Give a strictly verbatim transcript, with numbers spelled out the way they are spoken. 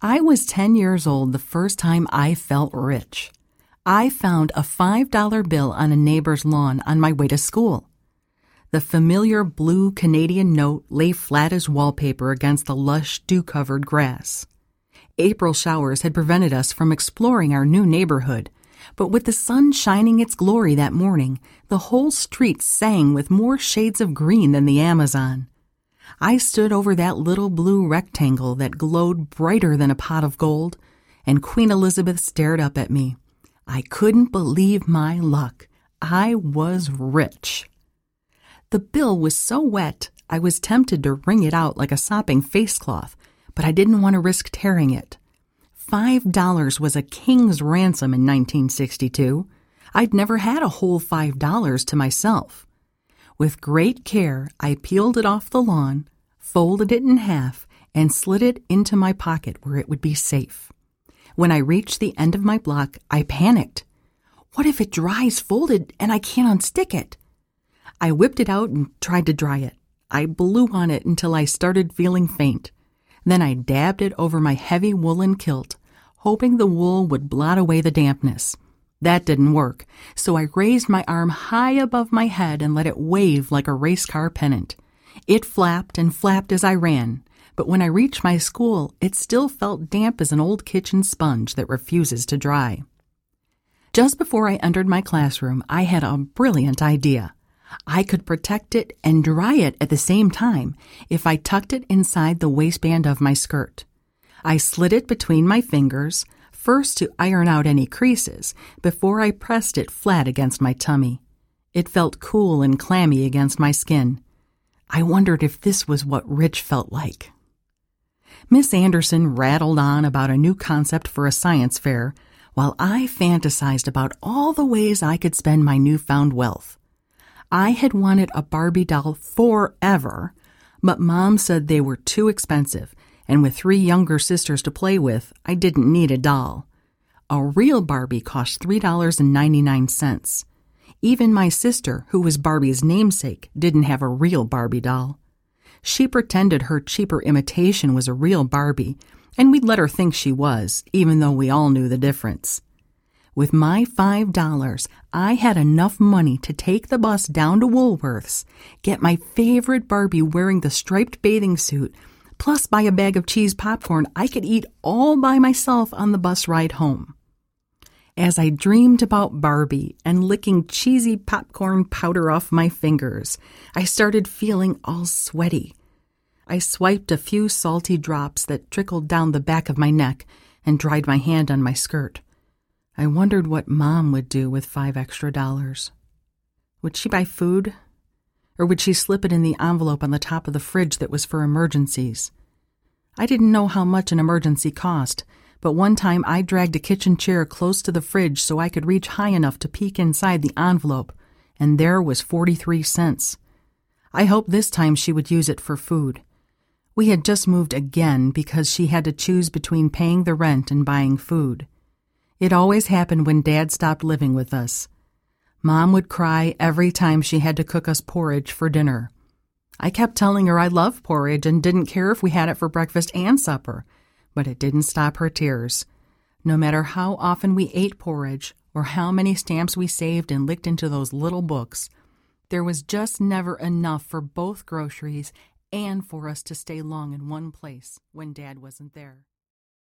I was ten years old the first time I felt rich. I found a five dollar bill on a neighbor's lawn on my way to school. The familiar blue Canadian note lay flat as wallpaper against the lush, dew-covered grass. April showers had prevented us from exploring our new neighborhood, but with the sun shining its glory that morning, the whole street sang with more shades of green than the Amazon. I stood over that little blue rectangle that glowed brighter than a pot of gold, and Queen Elizabeth stared up at me. I couldn't believe my luck. I was rich. The bill was so wet, I was tempted to wring it out like a sopping facecloth, but I didn't want to risk tearing it. Five dollars was a king's ransom in nineteen sixty-two. I'd never had a whole five dollars to myself. With great care, I peeled it off the lawn, folded it in half, and slid it into my pocket where it would be safe. When I reached the end of my block, I panicked. What if it dries folded and I can't unstick it? I whipped it out and tried to dry it. I blew on it until I started feeling faint. Then I dabbed it over my heavy woolen kilt, hoping the wool would blot away the dampness. That didn't work, so I raised my arm high above my head and let it wave like a race car pennant. It flapped and flapped as I ran, but when I reached my school, it still felt damp as an old kitchen sponge that refuses to dry. Just before I entered my classroom, I had a brilliant idea. I could protect it and dry it at the same time if I tucked it inside the waistband of my skirt. I slid it between my fingers, first to iron out any creases, before I pressed it flat against my tummy. It felt cool and clammy against my skin. I wondered if this was what rich felt like. Miss Anderson rattled on about a new concept for a science fair, while I fantasized about all the ways I could spend my newfound wealth. I had wanted a Barbie doll forever, but Mom said they were too expensive, and with three younger sisters to play with, I didn't need a doll. A real Barbie cost three dollars and ninety-nine cents. Even my sister, who was Barbie's namesake, didn't have a real Barbie doll. She pretended her cheaper imitation was a real Barbie, and we'd let her think she was, even though we all knew the difference. With my five dollars, I had enough money to take the bus down to Woolworth's, get my favorite Barbie wearing the striped bathing suit, plus buy a bag of cheese popcorn I could eat all by myself on the bus ride home. As I dreamed about Barbie and licking cheesy popcorn powder off my fingers, I started feeling all sweaty. I swiped a few salty drops that trickled down the back of my neck and dried my hand on my skirt. I wondered what Mom would do with five extra dollars. Would she buy food? Or would she slip it in the envelope on the top of the fridge that was for emergencies? I didn't know how much an emergency cost, but one time I dragged a kitchen chair close to the fridge so I could reach high enough to peek inside the envelope, and there was forty-three cents. I hoped this time she would use it for food. We had just moved again because she had to choose between paying the rent and buying food. It always happened when Dad stopped living with us. Mom would cry every time she had to cook us porridge for dinner. I kept telling her I loved porridge and didn't care if we had it for breakfast and supper, but it didn't stop her tears. No matter how often we ate porridge or how many stamps we saved and licked into those little books, there was just never enough for both groceries and for us to stay long in one place when Dad wasn't there.